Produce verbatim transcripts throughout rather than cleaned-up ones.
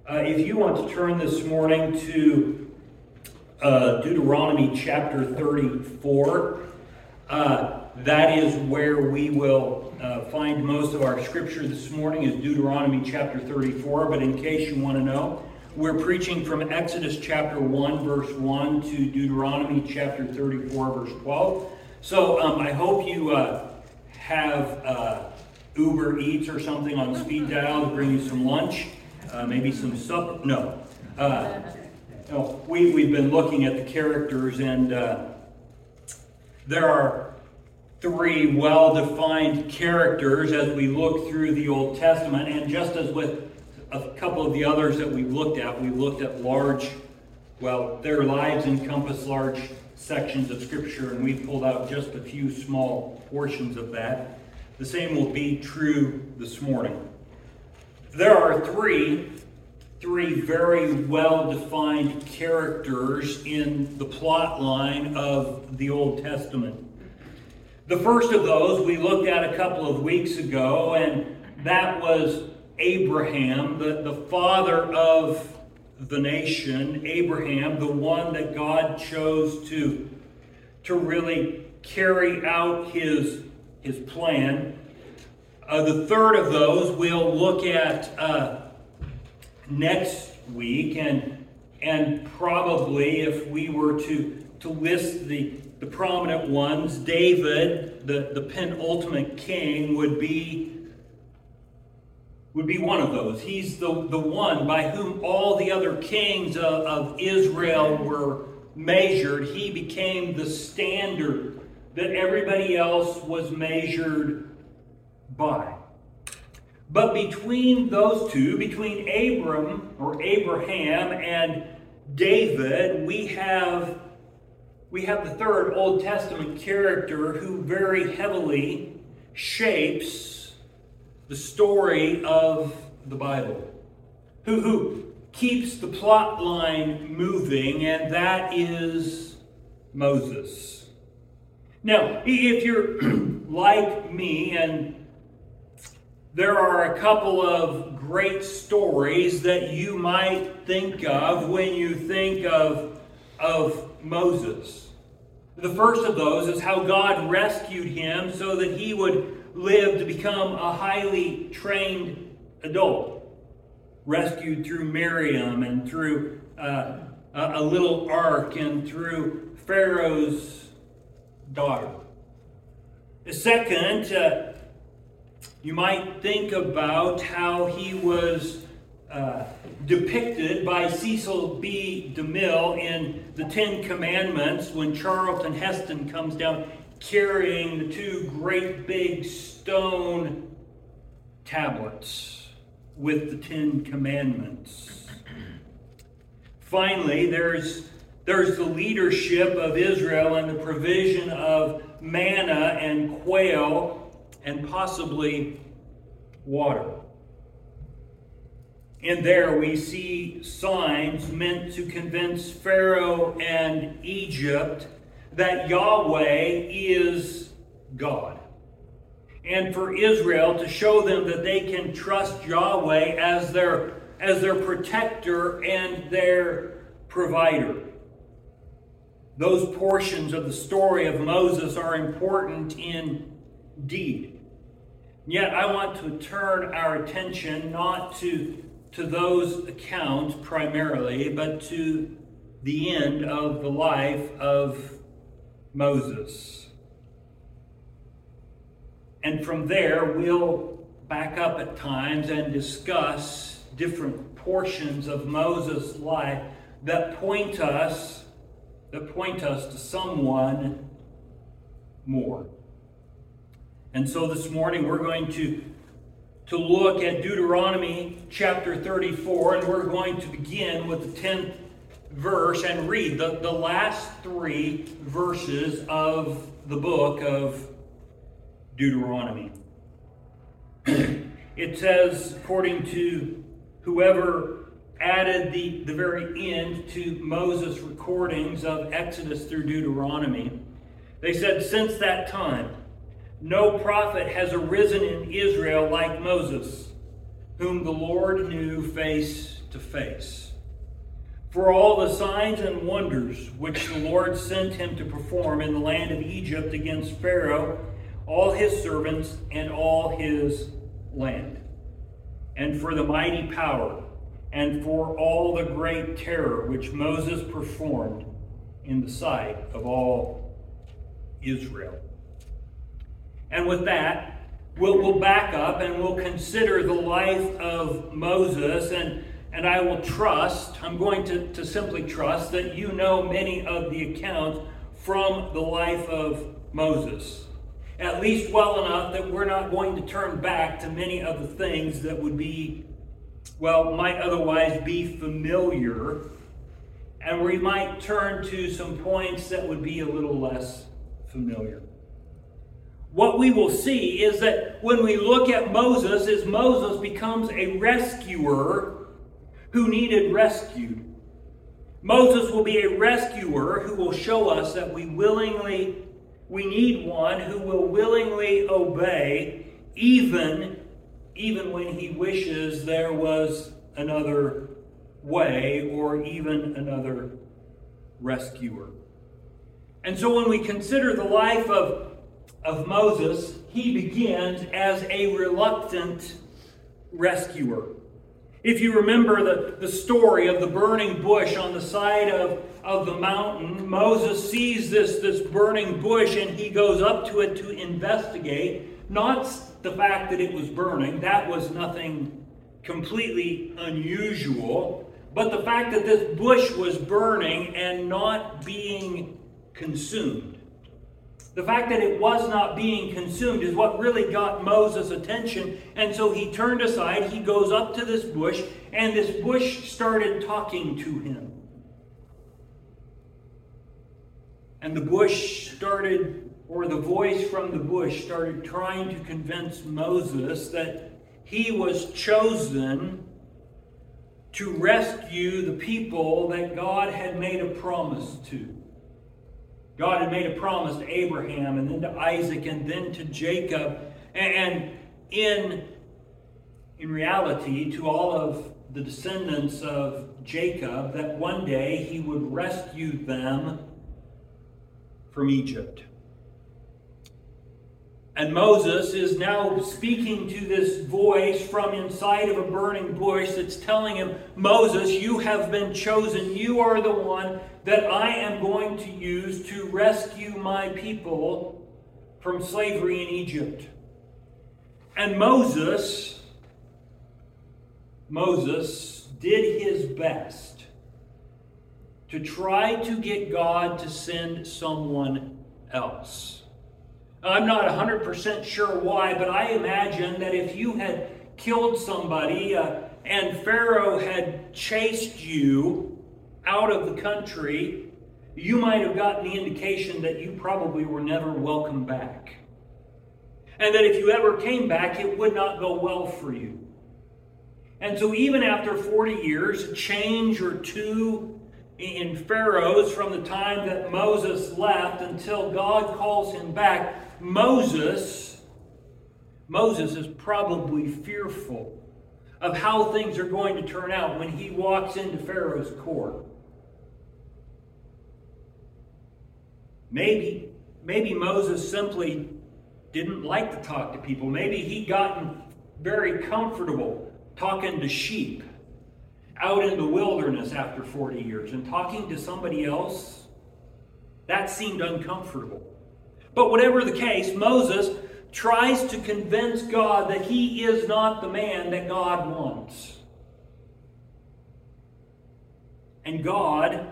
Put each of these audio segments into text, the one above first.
Uh, if you want to turn this morning to uh, Deuteronomy chapter thirty-four, uh, that is where we will uh, find most of our scripture this morning, is Deuteronomy chapter thirty-four. But in case you want to know, we're preaching from Exodus chapter one, verse one to Deuteronomy chapter thirty-four, verse twelve. So um, I hope you uh, have uh, Uber Eats or something on speed dial to bring you some lunch. Uh, maybe some supper. No. Uh, no. We, we've been looking at the characters, and uh, there are three well-defined characters as we look through the Old Testament. And just as with a couple of the others that we've looked at, we've looked at large, well, their lives encompass large sections of Scripture, and we've pulled out just a few small portions of that. The same will be true this morning. There are three, three very well-defined characters in the plot line of the Old Testament. The first of those we looked at a couple of weeks ago, and that was Abraham, the, the father of the nation. Abraham, the one that God chose to, to really carry out his, his plan. Uh, the third of those we'll look at uh, next week, and and probably if we were to to list the the prominent ones, David, the, the penultimate king, would be would be one of those. He's the, the one by whom all the other kings of, of Israel were measured. He became the standard that everybody else was measured by. But between those two, between Abram or Abraham and David, we have we have the third Old Testament character who very heavily shapes the story of the Bible, who who keeps the plot line moving, and that is Moses. Now, if you're like me, and there are a couple of great stories that you might think of when you think of, of Moses. The first of those is how God rescued him so that he would live to become a highly trained adult. Rescued through Miriam and through uh, a, a little ark and through Pharaoh's daughter. The second, uh, you might think about how he was uh, depicted by Cecil B. DeMille in the Ten Commandments when Charlton Heston comes down carrying the two great big stone tablets with the Ten Commandments. Finally, there's, there's the leadership of Israel and the provision of manna and quail and possibly water. And there we see signs meant to convince Pharaoh and Egypt that Yahweh is God. And for Israel to show them that they can trust Yahweh as their, as their protector and their provider. Those portions of the story of Moses are important indeed. Yet I want to turn our attention not to, to those accounts primarily, but to the end of the life of Moses. And from there, we'll back up at times and discuss different portions of Moses' life that point us, that point us to someone more. And so this morning we're going to, to look at Deuteronomy chapter thirty-four, and we're going to begin with the tenth verse and read the, the last three verses of the book of Deuteronomy. It says, according to whoever added the, the very end to Moses' recordings of Exodus through Deuteronomy, they said, since that time, no prophet has arisen in Israel like Moses, whom the Lord knew face to face. For all the signs and wonders which the Lord sent him to perform in the land of Egypt against Pharaoh, all his servants, and all his land. And for the mighty power, and for all the great terror which Moses performed in the sight of all Israel. And with that, we'll, we'll back up and we'll consider the life of Moses. And, and I will trust, I'm going to, to simply trust that you know many of the accounts from the life of Moses. At least well enough that we're not going to turn back to many of the things that would be, well, might otherwise be familiar. And we might turn to some points that would be a little less familiar. What we will see is that when we look at Moses, is Moses becomes a rescuer who needed rescued. Moses will be a rescuer who will show us that we willingly, we need one who will willingly obey, even, even when he wishes there was another way or even another rescuer. And so when we consider the life of of Moses, he begins as a reluctant rescuer. If you remember the, the story of the burning bush on the side of, of the mountain, Moses sees this, this burning bush and he goes up to it to investigate. Not the fact that it was burning, that was nothing completely unusual, but the fact that this bush was burning and not being consumed. The fact that it was not being consumed is what really got Moses' attention. And so he turned aside, he goes up to this bush, and this bush started talking to him. And the bush started, or the voice from the bush started trying to convince Moses that he was chosen to rescue the people that God had made a promise to. God had made a promise to Abraham and then to Isaac and then to Jacob. And in, in reality, to all of the descendants of Jacob, that one day he would rescue them from Egypt. And Moses is now speaking to this voice from inside of a burning bush that's telling him, Moses, you have been chosen. You are the one that I am going to use to rescue my people from slavery in Egypt. And Moses, Moses did his best to try to get God to send someone else. I'm not one hundred percent sure why, but I imagine that if you had killed somebody uh, and Pharaoh had chased you out of the country, you might have gotten the indication that you probably were never welcome back. And that if you ever came back, it would not go well for you. And so even after forty years, a change or two in Pharaoh's from the time that Moses left until God calls him back, Moses, Moses is probably fearful of how things are going to turn out when he walks into Pharaoh's court. Maybe, maybe Moses simply didn't like to talk to people. Maybe he'd gotten very comfortable talking to sheep out in the wilderness after forty years, and talking to somebody else, that seemed uncomfortable. But whatever the case, Moses tries to convince God that he is not the man that God wants. And God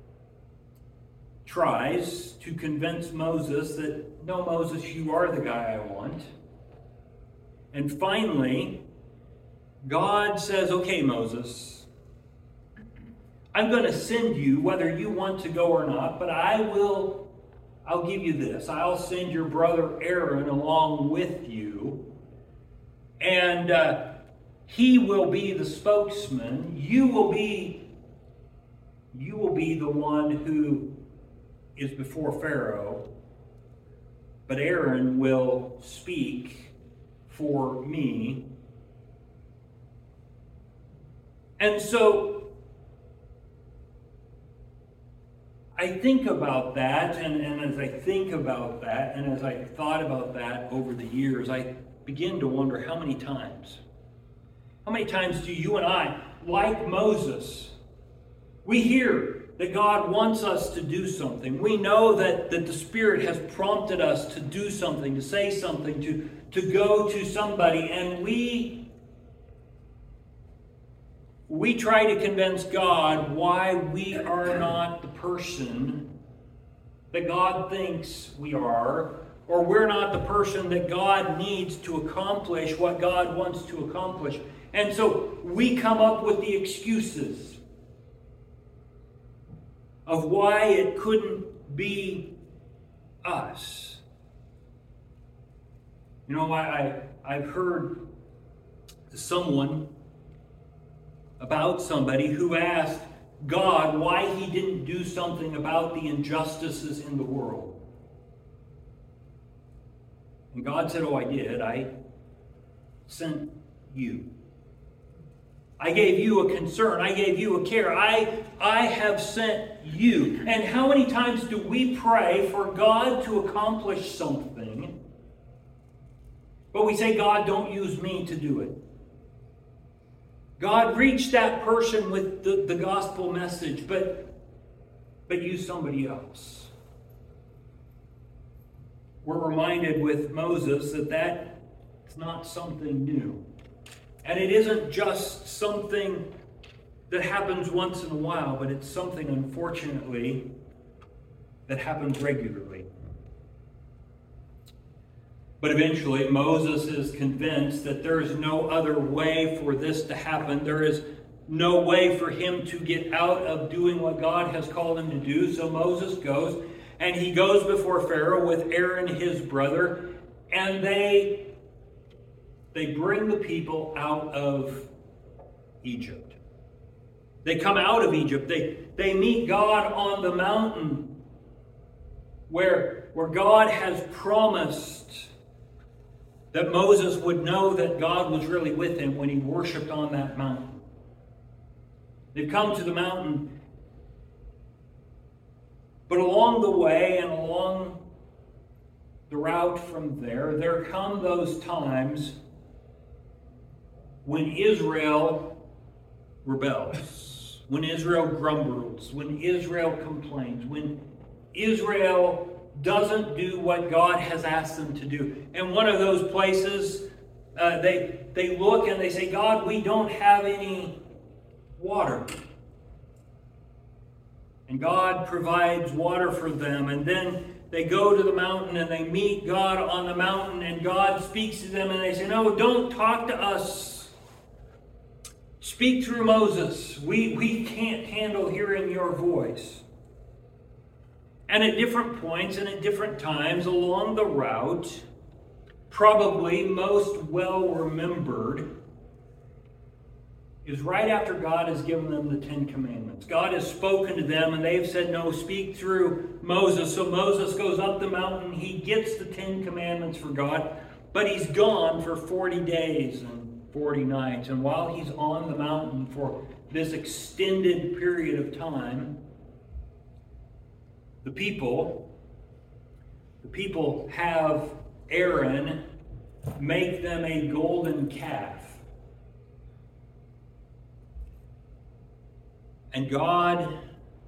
tries to convince Moses that, no, Moses, you are the guy I want. And finally, God says, okay, Moses, I'm going to send you whether you want to go or not, but I will, I'll give you this. I'll send your brother Aaron along with you, and uh, he will be the spokesman. You will be, you will be the one who is before Pharaoh, but Aaron will speak for me. And so I think about that, and, and as I think about that, and as I thought about that over the years, I begin to wonder how many times, how many times do you and I, like Moses, we hear that God wants us to do something. We know that, that the Spirit has prompted us to do something, to say something, to, to go to somebody, and we, we try to convince God why we are not the person that God thinks we are, or we're not the person that God needs to accomplish what God wants to accomplish. And so we come up with the excuses of why it couldn't be us. You know, I, I, I've heard someone about somebody who asked God why he didn't do something about the injustices in the world. And God said, oh, I did. I sent you. I gave you a concern. I gave you a care. I, I have sent you. And how many times do we pray for God to accomplish something, but we say, God, don't use me to do it. God, reach that person with the, the gospel message, but, but use somebody else. We're reminded with Moses that that's not something new. And it isn't just something that happens once in a while, but it's something, unfortunately, that happens regularly. But eventually, Moses is convinced that there is no other way for this to happen. There is no way for him to get out of doing what God has called him to do. So Moses goes, and he goes before Pharaoh with Aaron, his brother, and they They bring the people out of Egypt. They come out of Egypt. They, they meet God on the mountain where, where God has promised that Moses would know that God was really with him when he worshiped on that mountain. They've come to the mountain, but along the way and along the route from there, there come those times when Israel rebels, when Israel grumbles, when Israel complains, when Israel doesn't do what God has asked them to do. And one of those places, uh, they, they look and they say, God, we don't have any water. And God provides water for them. And then they go to the mountain and they meet God on the mountain, and God speaks to them and they say, no, don't talk to us. Speak through Moses. We, we can't handle hearing your voice. And at different points and at different times along the route, probably most well remembered, is right after God has given them the Ten Commandments. God has spoken to them and they've said, no, speak through Moses. So Moses goes up the mountain. He gets the Ten Commandments for God, but he's gone for forty days and forty nights. And while he's on the mountain for this extended period of time, the people, the people have Aaron make them a golden calf. And God,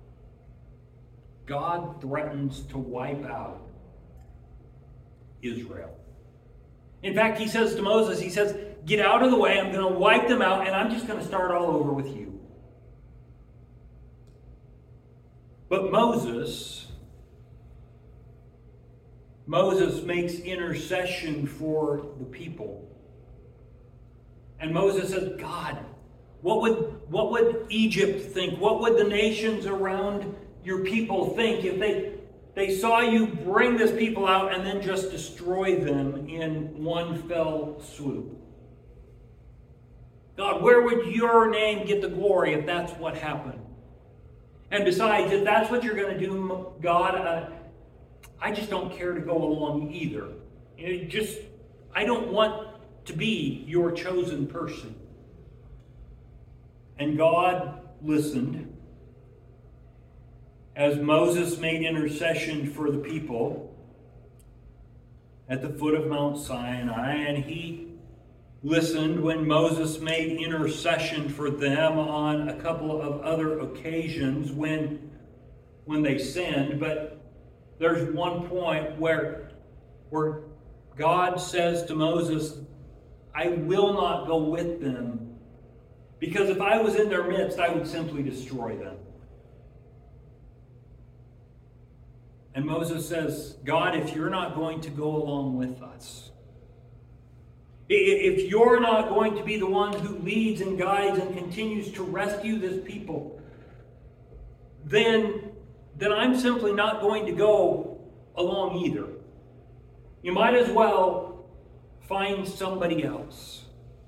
God threatens to wipe out Israel. In fact, he says to Moses, he says, get out of the way, I'm going to wipe them out, and I'm just going to start all over with you. But Moses, Moses makes intercession for the people. And Moses says, God, what would, what would Egypt think? What would the nations around your people think if they, they saw you bring this people out and then just destroy them in one fell swoop? God, where would your name get the glory if that's what happened? And besides, if that's what you're going to do, God, uh, I just don't care to go along either. You know, just, I don't want to be your chosen person. And God listened as Moses made intercession for the people at the foot of Mount Sinai, and he listened when Moses made intercession for them on a couple of other occasions when, when they sinned. But there's one point where, where God says to Moses, I will not go with them, because if I was in their midst, I would simply destroy them. And Moses says, God, if you're not going to go along with us, if you're not going to be the one who leads and guides and continues to rescue this people, then, then I'm simply not going to go along either. You might as well find somebody else.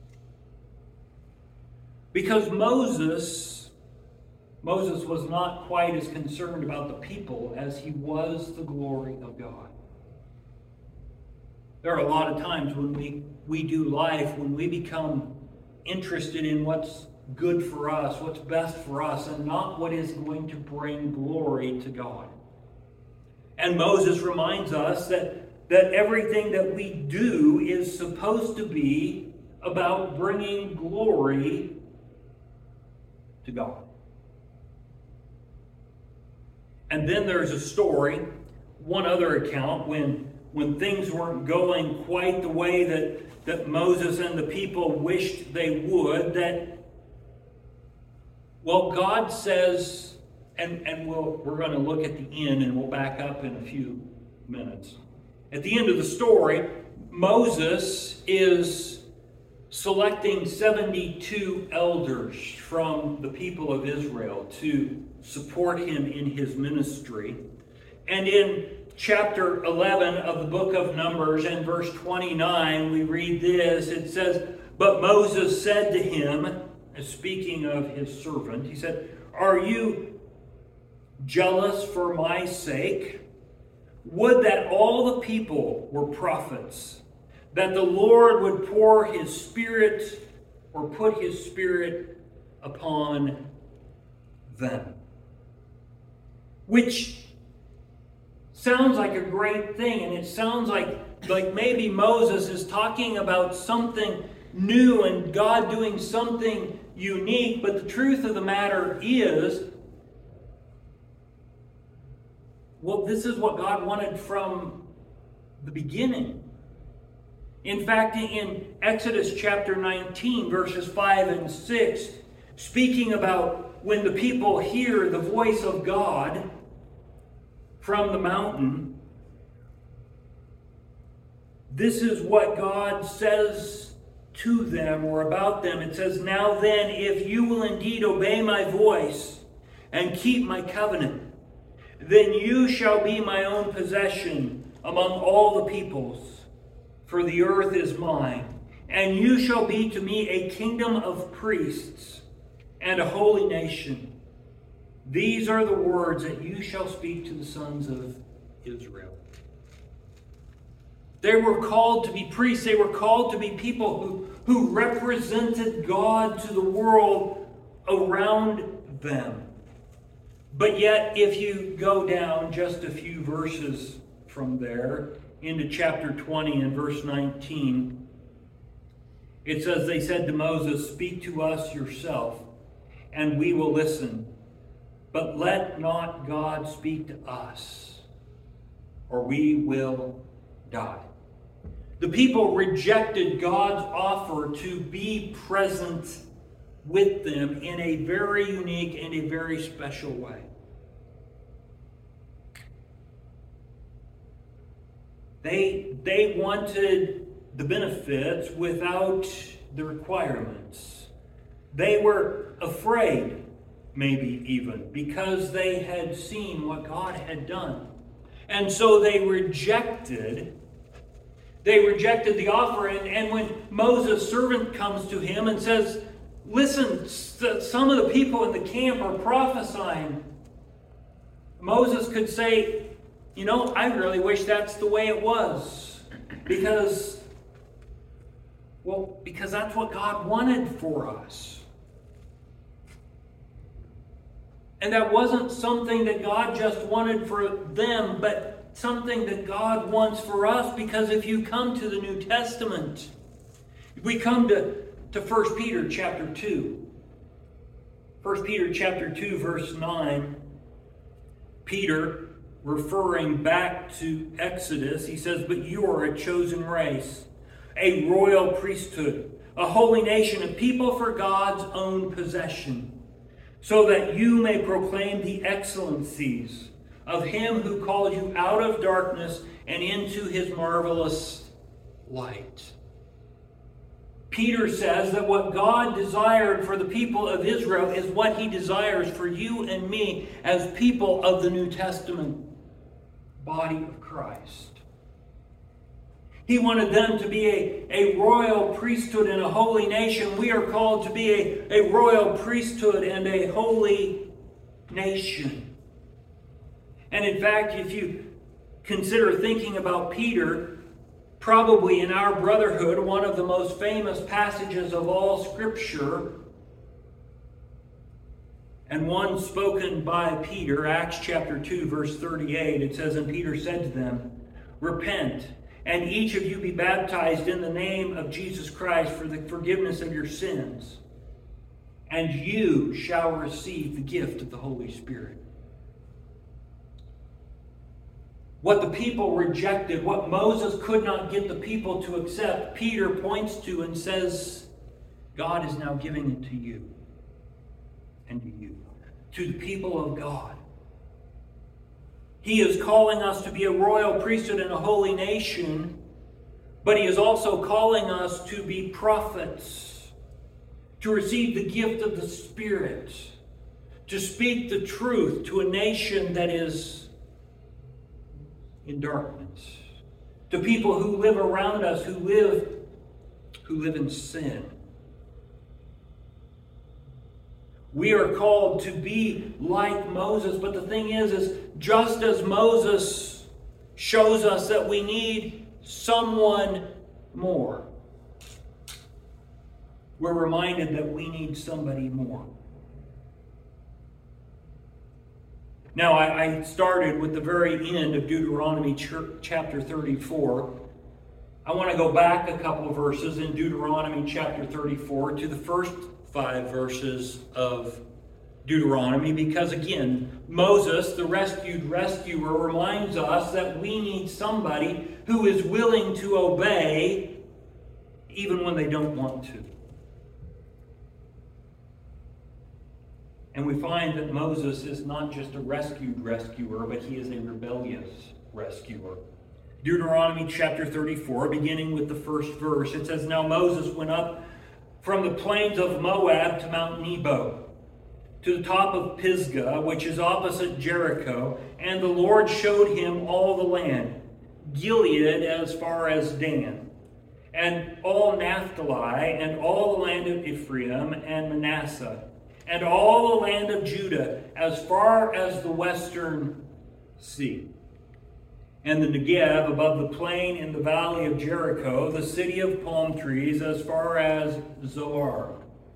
Because Moses Moses was not quite as concerned about the people as he was the glory of God. There are a lot of times when we, we do life, when we become interested in what's good for us, what's best for us, and not what is going to bring glory to God. And Moses reminds us that, that everything that we do is supposed to be about bringing glory to God. And then there's a story, one other account, when, when things weren't going quite the way that, that Moses and the people wished they would, that, well, God says, and, and we'll, we're going to look at the end, and we'll back up in a few minutes. At the end of the story, Moses is selecting seventy-two elders from the people of Israel to support him in his ministry. And in chapter eleven of the book of Numbers and verse twenty-nine, we read this. It says, but Moses said to him, speaking of his servant, he said, are you jealous for my sake? Would that all the people were prophets, that the Lord would pour his Spirit or put his Spirit upon them. Which sounds like a great thing, and it sounds like, like maybe Moses is talking about something new and God doing something unique, but the truth of the matter is, well, this is what God wanted from the beginning. In fact, in Exodus chapter nineteen, verses five and six, speaking about when the people hear the voice of God from the mountain, this is what God says to them or about them. It says, now then, if you will indeed obey my voice and keep my covenant, then you shall be my own possession among all the peoples. For the earth is mine, and you shall be to me a kingdom of priests and a holy nation. These are the words that you shall speak to the sons of Israel. They were called to be priests. They were called to be people who, who represented God to the world around them. But yet, if you go down just a few verses from there, into chapter twenty and verse nineteen, it says, they said to Moses, speak to us yourself, and we will listen. But let not God speak to us, or we will die. The people rejected God's offer to be present with them in a very unique and a very special way. They, they wanted the benefits without the requirements. They were afraid, maybe even, because they had seen what God had done. And so they rejected, they rejected the offer. And, and when Moses' servant comes to him and says, listen, some of the people in the camp are prophesying, Moses could say, you know, I really wish that's the way it was. Because, well, because that's what God wanted for us. And that wasn't something that God just wanted for them, but something that God wants for us. Because if you come to the New Testament, if we come to, to First Peter chapter two. First Peter chapter two, verse nine. Peter, referring back to Exodus, he says, "But you are a chosen race, a royal priesthood, a holy nation, a people for God's own possession, so that you may proclaim the excellencies of him who called you out of darkness and into his marvelous light." Peter says that what God desired for the people of Israel is what he desires for you and me as people of the New Testament body of Christ. He wanted them to be a, a royal priesthood and a holy nation. We are called to be a, a royal priesthood and a holy nation. And in fact, if you consider thinking about Peter, probably in our brotherhood, one of the most famous passages of all Scripture, and one spoken by Peter, Acts chapter two, verse thirty-eight, it says, "And Peter said to them, Repent, and each of you be baptized in the name of Jesus Christ for the forgiveness of your sins, and you shall receive the gift of the Holy Spirit." What the people rejected, what Moses could not get the people to accept, Peter points to and says, God is now giving it to you and to you, to the people of God. He is calling us to be a royal priesthood and a holy nation, but he is also calling us to be prophets, to receive the gift of the Spirit, to speak the truth to a nation that is in darkness, to people who live around us, who live, who live in sin. We are called to be like Moses, but the thing is, is just as Moses shows us that we need someone more, we're reminded that we need somebody more. Now, I, I started with the very end of Deuteronomy chapter thirty-four. I want to go back a couple of verses in Deuteronomy chapter thirty-four to the first five verses of Deuteronomy, because again, Moses, the rescued rescuer, reminds us that we need somebody who is willing to obey even when they don't want to. And we find that Moses is not just a rescued rescuer, but he is a rebellious rescuer. Deuteronomy chapter thirty-four, beginning with the first verse, it says, "Now Moses went up from the plains of Moab to Mount Nebo, to the top of Pisgah, which is opposite Jericho, and the Lord showed him all the land, Gilead as far as Dan, and all Naphtali, and all the land of Ephraim and Manasseh, and all the land of Judah, as far as the western sea, and the Negev above the plain in the valley of Jericho, the city of palm trees, as far as Zoar.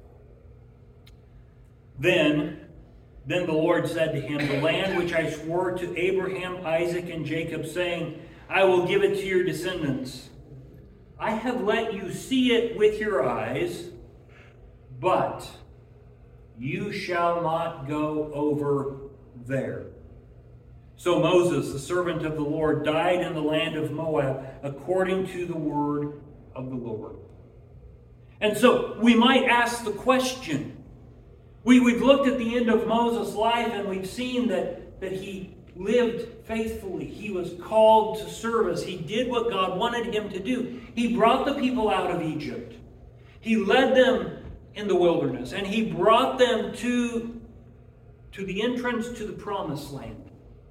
Then, then the Lord said to him, The land which I swore to Abraham, Isaac, and Jacob, saying, I will give it to your descendants. I have let you see it with your eyes, but you shall not go over there. So Moses, the servant of the Lord, died in the land of Moab according to the word of the Lord. And so we might ask the question. We, we've looked at the end of Moses' life and we've seen that, that he lived faithfully. He was called to service. He did what God wanted him to do. He brought the people out of Egypt. He led them in the wilderness, and he brought them to, to the entrance to the promised land.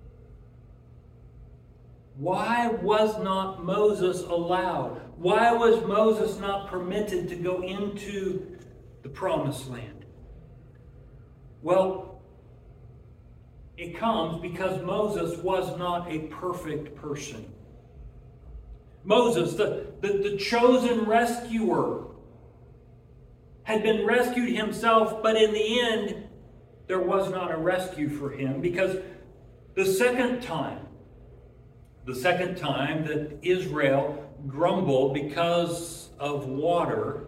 Why was not Moses allowed? Why was Moses not permitted to go into the promised land? Well, it comes because Moses was not a perfect person. Moses, the, the, the chosen rescuer, had been rescued himself, but in the end, there was not a rescue for him, because the second time, the second time that Israel grumbled because of water,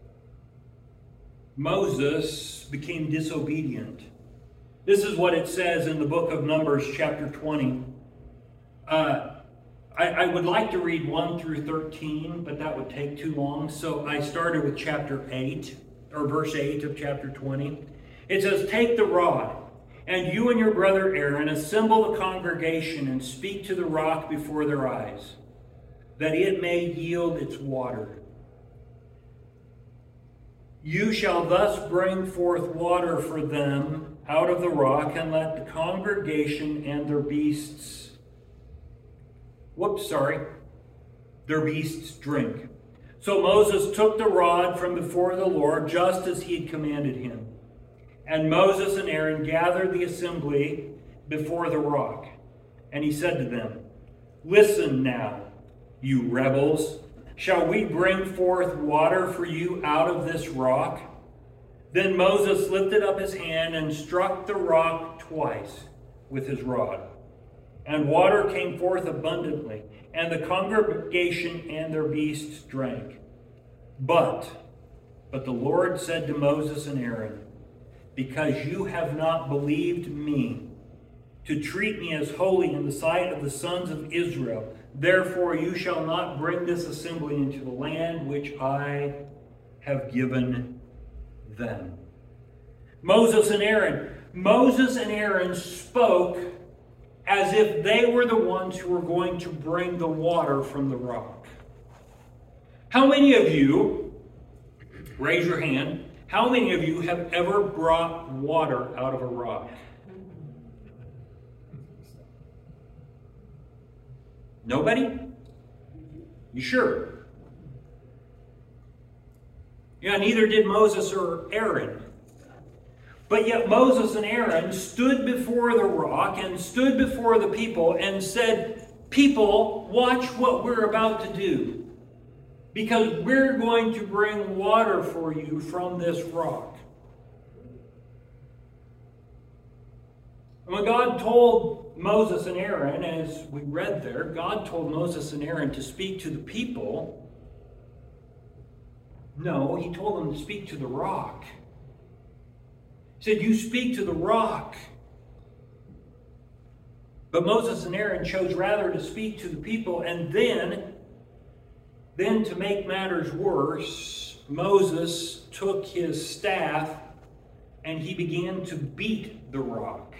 Moses became disobedient. This is what it says in the book of Numbers, chapter twenty. Uh, I, I would like to read one through thirteen, but that would take too long. So I started with chapter eight, or verse eight of chapter twenty. It says, "Take the rod, and you and your brother Aaron assemble the congregation and speak to the rock before their eyes, that it may yield its water. You shall thus bring forth water for them out of the rock, and let the congregation and their beasts, whoops, sorry, their beasts drink." So Moses took the rod from before the Lord, just as he had commanded him. And Moses and Aaron gathered the assembly before the rock. And he said to them, "Listen now, you rebels. Shall we bring forth water for you out of this rock?" Then Moses lifted up his hand and struck the rock twice with his rod. And water came forth abundantly, and the congregation and their beasts drank. But, but the Lord said to Moses and Aaron, "Because you have not believed me, to treat me as holy in the sight of the sons of Israel, therefore you shall not bring this assembly into the land which I have given them." Moses and Aaron. Moses and Aaron spoke as if they were the ones who were going to bring the water from the rock. How many of you, raise your hand, how many of you have ever brought water out of a rock? Nobody? You sure? Yeah, neither did Moses or Aaron. But yet Moses and Aaron stood before the rock and stood before the people and said, "People, watch what we're about to do, because we're going to bring water for you from this rock." And when God told Moses and Aaron, as we read there, God told Moses and Aaron to speak to the people. No, he told them to speak to the rock. He said, "You speak to the rock." But Moses and Aaron chose rather to speak to the people, and then, then to make matters worse, Moses took his staff and he began to beat the rock.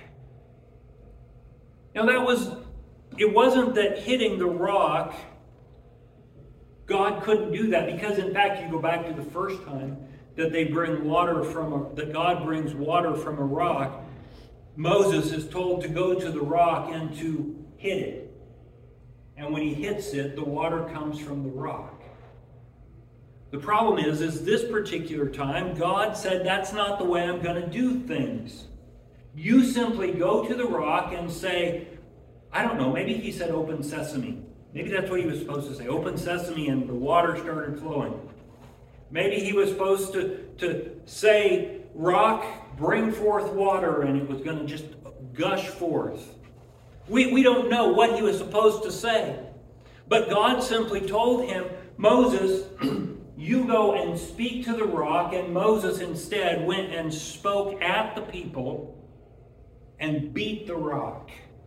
Now that was, it wasn't that hitting the rock, God couldn't do that, because in fact, you go back to the first time that they bring water from a, that God brings water from a rock, Moses is told to go to the rock and to hit it. And when he hits it, the water comes from the rock. The problem is, is this particular time, God said, "That's not the way I'm going to do things. You simply go to the rock and say," I don't know, maybe he said "open sesame." Maybe that's what he was supposed to say, "Open sesame," and the water started flowing. Maybe he was supposed to, to say, "Rock, bring forth water," and it was going to just gush forth. We, we don't know what he was supposed to say. But God simply told him, "Moses, you go and speak to the rock," and Moses instead went and spoke at the people and beat the rock.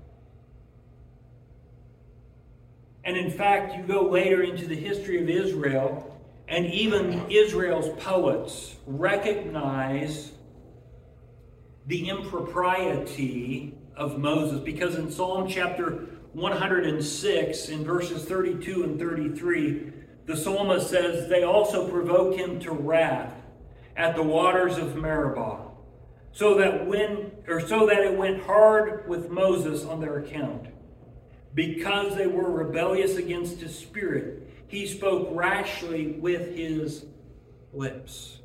And in fact, you go later into the history of Israel, and even Israel's poets recognize the impropriety of Moses, because in Psalm chapter one hundred six, in verses thirty-two and thirty-three, the psalmist says, "They also provoked him to wrath at the waters of Meribah, so that when or so that it went hard with Moses on their account. Because they were rebellious against his spirit, he spoke rashly with his lips."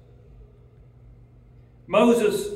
Moses,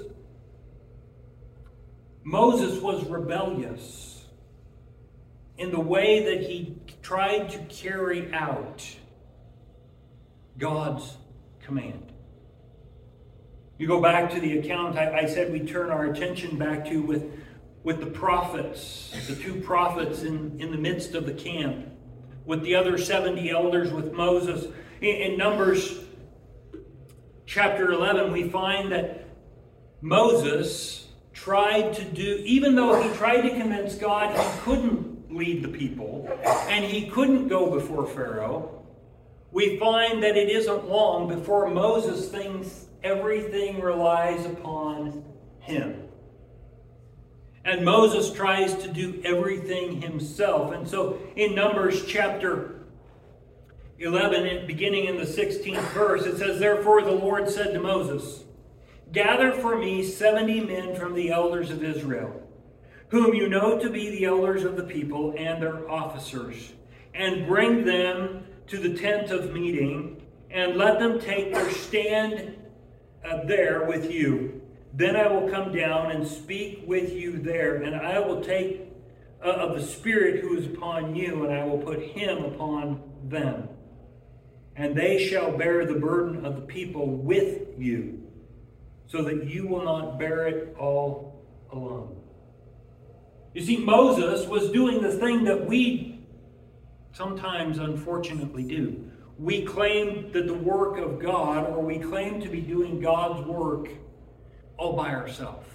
Moses was rebellious in the way that he tried to carry out God's command. You go back to the account I, I said we turn our attention back to with, with the prophets, the two prophets in, in the midst of the camp, with the other seventy elders, with Moses. In, in Numbers chapter eleven, we find that Moses tried to do, even though he tried to convince God he couldn't lead the people, and he couldn't go before Pharaoh, we find that it isn't long before Moses thinks everything relies upon him. And Moses tries to do everything himself. And so in Numbers chapter eleven, beginning in the sixteenth verse, it says, "Therefore the Lord said to Moses, Gather for me seventy men from the elders of Israel, whom you know to be the elders of the people and their officers, and bring them to the tent of meeting, and let them take their stand uh, there with you. Then I will come down and speak with you there, and I will take uh, of the Spirit who is upon you, and I will put him upon them. And they shall bear the burden of the people with you, so that you will not bear it all alone." You see, Moses was doing the thing that we sometimes unfortunately do. We claim that the work of God, or we claim to be doing God's work all by ourselves.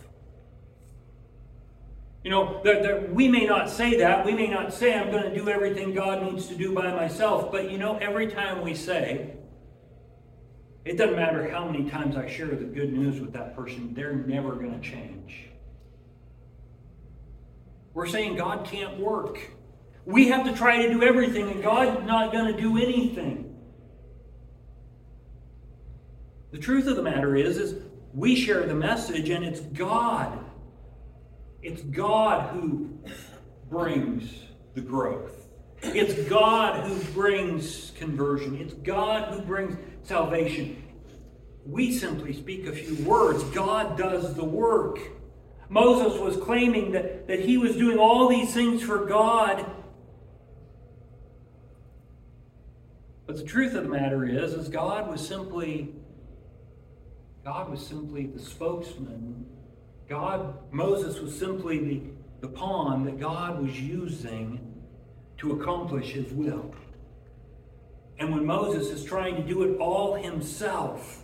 You know, that, that we may not say that. We may not say, I'm going to do everything God needs to do by myself. But you know, every time we say, it doesn't matter how many times I share the good news with that person, they're never going to change. We're saying God can't work. We have to try to do everything, and God's not going to do anything. The truth of the matter is, is we share the message, and it's God. It's God who brings the growth. It's God who brings conversion. It's God who brings salvation. We simply speak a few words. God does the work. Moses was claiming that, that he was doing all these things for God. But the truth of the matter is, is God was simply, God was simply the spokesman. God, Moses was simply the, the pawn that God was using to accomplish his will. And when Moses is trying to do it all himself,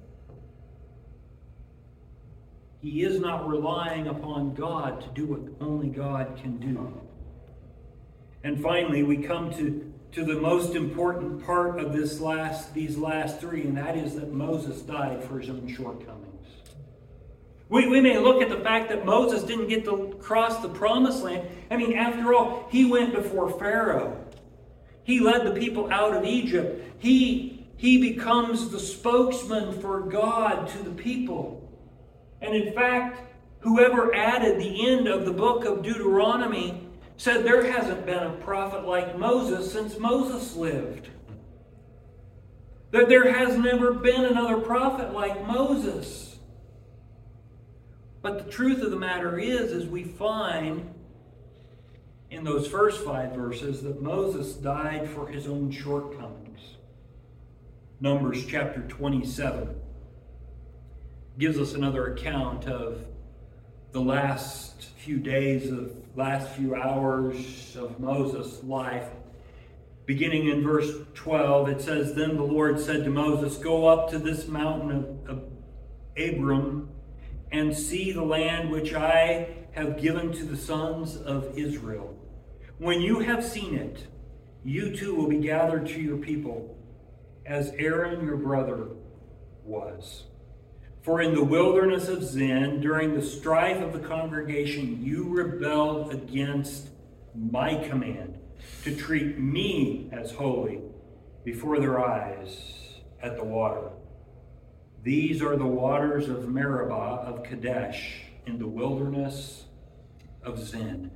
he is not relying upon God to do what only God can do. And finally, we come to, to the most important part of this last, these last three, and that is that Moses died for his own shortcomings. We, we may look at the fact that Moses didn't get to cross the promised land. I mean, after all, he went before Pharaoh. He led the people out of Egypt. He, he becomes the spokesman for God to the people. And in fact, whoever added the end of the book of Deuteronomy said there hasn't been a prophet like Moses since Moses lived. That there has never been another prophet like Moses. But the truth of the matter is, is we find in those first five verses that Moses died for his own shortcomings. Numbers chapter twenty-seven gives us another account of the last few days, of last few hours of Moses' life. Beginning in verse twelve, it says, "Then the Lord said to Moses, Go up to this mountain of, of Abram, and see the land which I have given to the sons of Israel. When you have seen it, you too will be gathered to your people, as Aaron your brother was. For in the wilderness of Zin, during the strife of the congregation, you rebelled against my command to treat me as holy before their eyes at the water. These are the waters of Meribah of Kadesh in the wilderness of Zin."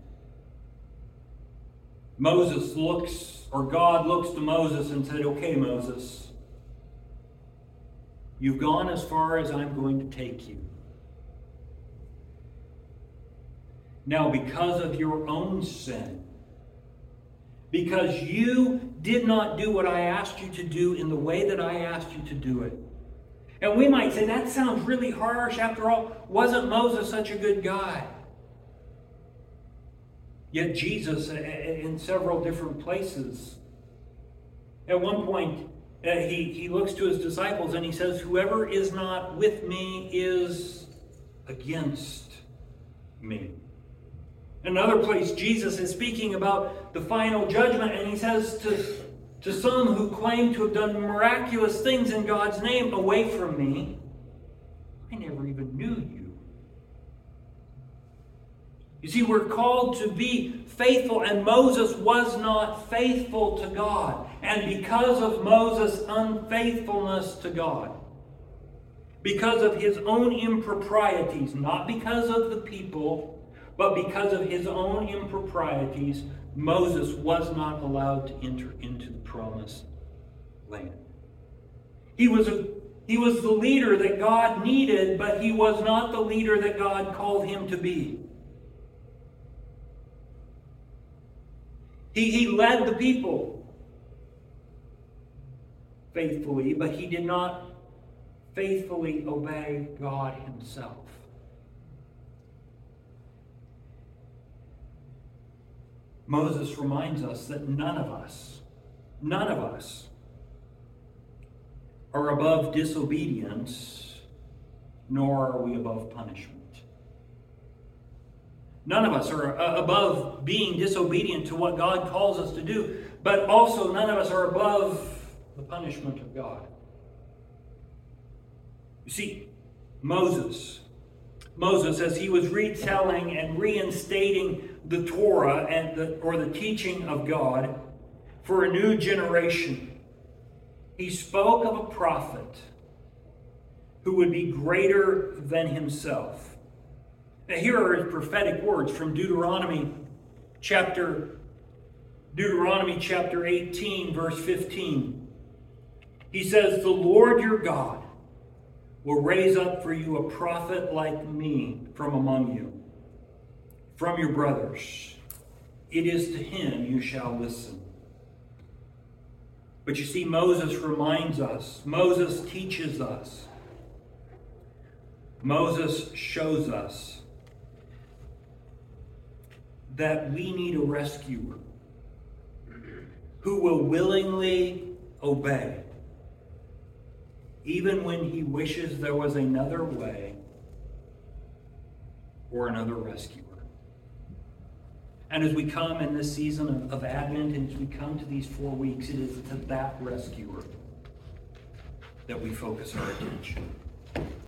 Moses looks, or God looks to Moses and said, "Okay, Moses, you've gone as far as I'm going to take you. Now, because of your own sin, because you did not do what I asked you to do in the way that I asked you to do it, And we might say, that sounds really harsh. After all, wasn't Moses such a good guy? Yet Jesus, in several different places, at one point, uh, he, he looks to his disciples and he says, whoever is not with me is against me. In another place, Jesus is speaking about the final judgment, and he says to, to some who claim to have done miraculous things in God's name, away from me, I never even knew you. You see, we're called to be faithful, and Moses was not faithful to God. And because of Moses' unfaithfulness to God, because of his own improprieties, not because of the people, but because of his own improprieties, Moses was not allowed to enter into the promised land. He was, a, he was the leader that God needed, but he was not the leader that God called him to be. He, he led the people faithfully, but he did not faithfully obey God himself. Moses reminds us that none of us, none of us are above disobedience, nor are we above punishment. None of us are above being disobedient to what God calls us to do, but also none of us are above the punishment of God. You see, Moses, Moses, as he was retelling and reinstating the Torah and the, or the teaching of God for a new generation, he spoke of a prophet who would be greater than himself. Now, here are his prophetic words from Deuteronomy chapter Deuteronomy chapter eighteen, verse fifteen. He says, "The Lord your God will raise up for you a prophet like me from among you, from your brothers. It is to him you shall listen." But you see, Moses reminds us, Moses teaches us, Moses shows us that we need a rescuer who will willingly obey, even when he wishes there was another way or another rescuer. And as we come in this season of, of Advent, and as we come to these four weeks, it is to that rescuer that we focus our attention.